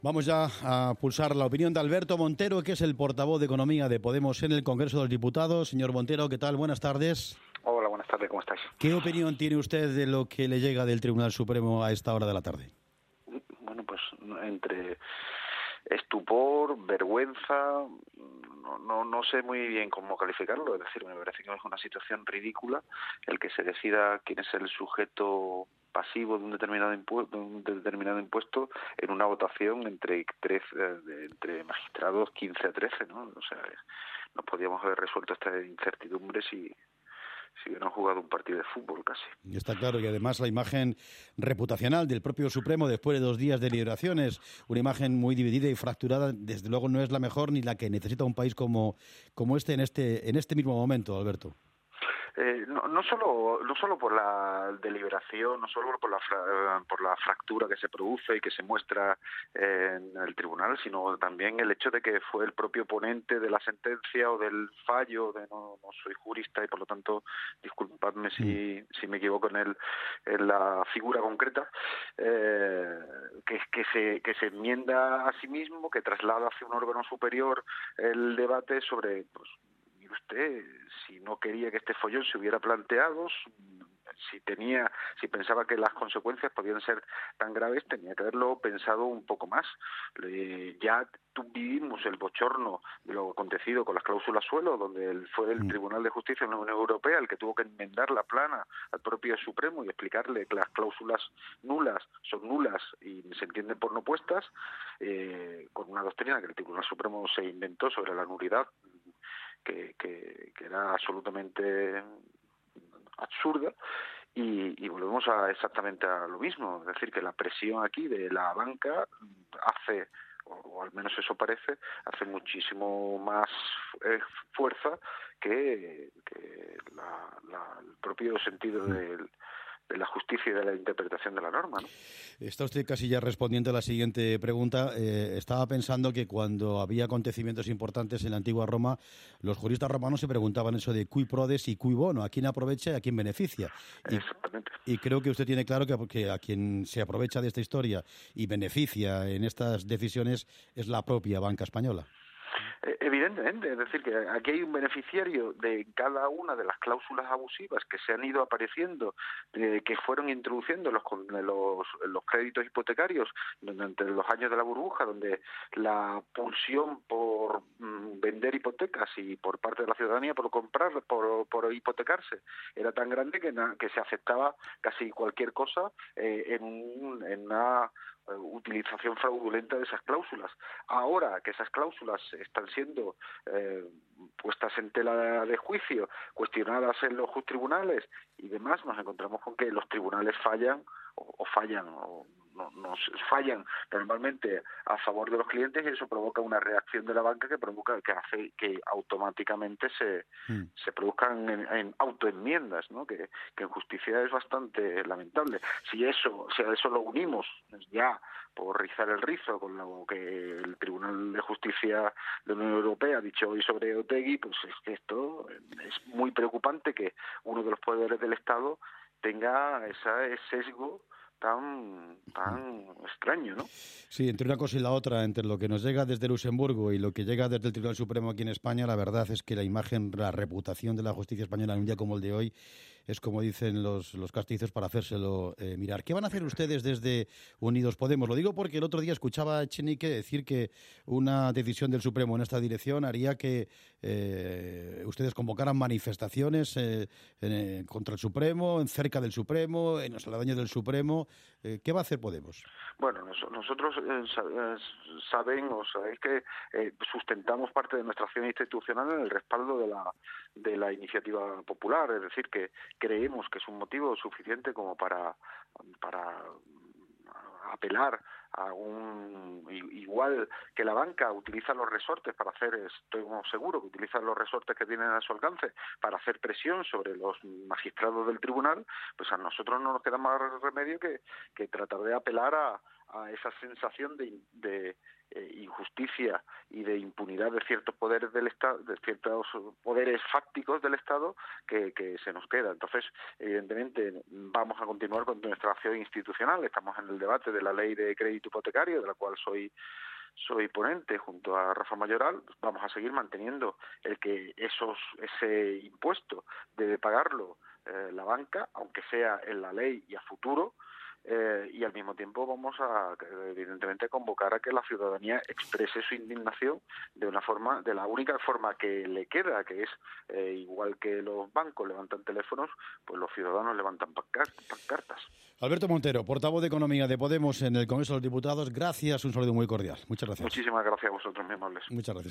Vamos ya a pulsar la opinión de Alberto Montero, que es el portavoz de Economía de Podemos en el Congreso de los Diputados. Señor Montero, ¿qué tal? Buenas tardes. Hola, buenas tardes, ¿cómo estáis? ¿Qué opinión tiene usted de lo que le llega del Tribunal Supremo a esta hora de la tarde? Bueno, pues entre estupor, vergüenza, no sé muy bien cómo calificarlo. Es decir, me parece que es una situación ridícula el que se decida quién es el sujeto pasivo de un determinado impuesto en una votación entre magistrados 15-13, ¿no? O sea, nos podíamos haber resuelto esta incertidumbre si hubieran jugado un partido de fútbol casi. Está claro, y además la imagen reputacional del propio Supremo después de 2 días de deliberaciones, una imagen muy dividida y fracturada, desde luego no es la mejor ni la que necesita un país como este en este mismo momento, Alberto. No solo por la deliberación, no solo por la fractura que se produce y que se muestra en el tribunal, sino también el hecho de que fue el propio ponente de la sentencia o del fallo, no soy jurista y por lo tanto disculpadme si me equivoco en la figura concreta, que se enmienda a sí mismo, que traslada hacia un órgano superior el debate sobre, pues, usted, si no quería que este follón se hubiera planteado, si pensaba que las consecuencias podían ser tan graves, tenía que haberlo pensado un poco más. Ya vivimos el bochorno de lo acontecido con las cláusulas suelo, donde fue el Tribunal de Justicia de la Unión Europea el que tuvo que enmendar la plana al propio Supremo y explicarle que las cláusulas nulas son nulas y se entienden por no puestas, con una doctrina que el Tribunal Supremo se inventó sobre la nulidad, que era absolutamente absurda, y volvemos exactamente a lo mismo. Es decir, que la presión aquí de la banca hace, o al menos eso parece, hace muchísimo más fuerza que el propio sentido de la justicia y de la interpretación de la norma, ¿no? Está usted casi ya respondiendo a la siguiente pregunta. Estaba pensando que cuando había acontecimientos importantes en la antigua Roma, los juristas romanos se preguntaban eso de cui prodest y cui bono, a quién aprovecha y a quién beneficia. Exactamente. Y creo que usted tiene claro que a quien se aprovecha de esta historia y beneficia en estas decisiones es la propia banca española. Evidentemente, es decir, que aquí hay un beneficiario de cada una de las cláusulas abusivas que se han ido apareciendo, que fueron introduciendo los créditos hipotecarios durante los años de la burbuja, donde la pulsión por vender hipotecas y por parte de la ciudadanía por comprar, por hipotecarse, era tan grande que se aceptaba casi cualquier cosa en una utilización fraudulenta de esas cláusulas. Ahora que esas cláusulas están siendo puestas en tela de juicio, cuestionadas en los tribunales y demás, nos encontramos con que los tribunales fallan fallan normalmente a favor de los clientes, y eso provoca una reacción de la banca que hace que automáticamente se produzcan en autoenmiendas, ¿no? Que en justicia es bastante lamentable. Si a eso lo unimos ya, por rizar el rizo, con lo que el Tribunal de Justicia de la Unión Europea ha dicho hoy sobre Otegi, pues es que esto es muy preocupante, que uno de los poderes del Estado tenga ese sesgo tan extraño, ¿no? Sí, entre una cosa y la otra, entre lo que nos llega desde Luxemburgo y lo que llega desde el Tribunal Supremo aquí en España, la verdad es que la reputación de la justicia española en un día como el de hoy es, como dicen los castizos, para hacérselo mirar. ¿Qué van a hacer ustedes desde Unidos Podemos? Lo digo porque el otro día escuchaba a Echenique decir que una decisión del Supremo en esta dirección haría que ustedes convocaran manifestaciones contra el Supremo, cerca del Supremo, en los aledaños del Supremo. ¿Qué va a hacer Podemos? Bueno, nosotros sabéis que sustentamos parte de nuestra acción institucional en el respaldo de la iniciativa popular, es decir, que creemos que es un motivo suficiente como para apelar a igual que la banca utiliza los resortes para hacer, estoy seguro que utiliza los resortes que tienen a su alcance para hacer presión sobre los magistrados del tribunal, pues a nosotros no nos queda más remedio que tratar de apelar a a esa sensación de injusticia y de impunidad de ciertos poderes del Estado, de ciertos poderes fácticos del Estado que se nos queda. Entonces, evidentemente, vamos a continuar con nuestra acción institucional. Estamos en el debate de la ley de crédito hipotecario, de la cual soy ponente junto a Rafa Mayoral. Vamos a seguir manteniendo el que ese impuesto debe pagarlo la banca, aunque sea en la ley y a futuro, y al mismo tiempo vamos a, evidentemente, convocar a que la ciudadanía exprese su indignación de la única forma que le queda, que es igual que los bancos levantan teléfonos, pues los ciudadanos levantan pancartas. Alberto Montero, portavoz de Economía de Podemos en el Congreso de los Diputados, gracias, un saludo muy cordial. Muchas gracias. Muchísimas gracias a vosotros, muy amables. Muchas gracias.